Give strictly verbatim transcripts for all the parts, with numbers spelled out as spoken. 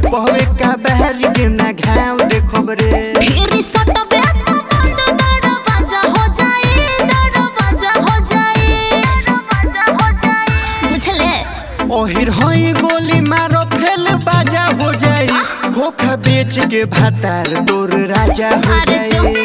चुपवे का बहर के ना घाव देखब रे फिर सटबे तो बंद दरवाजा हो जाए दरवाजा हो जाए दरवाजा हो जाए बुझले ओहिर होई गोली मारो फेल बाजा हो जाई खोखा बेच के भातार तोर राजा हो जाए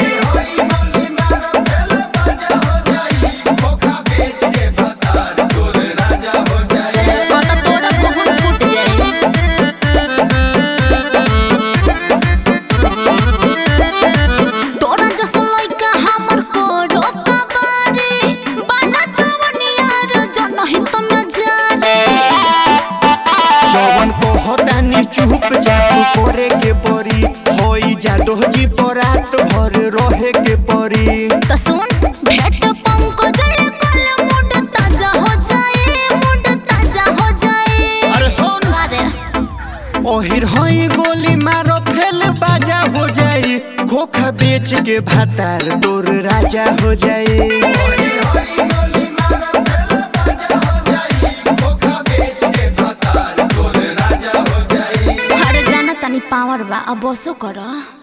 चुप चाप करे के परी होई जादो जी परात भर रहे के परी तो सुन भेट पंकज कल मूड ताजा हो जाए मूड ताजा हो जाए अरे सुन अरे ओहिर होई गोली मारो फेल बाजा हो जाई खोखा बेच के भातार तोर राजा हो जाए पावर बा अब बसो कर।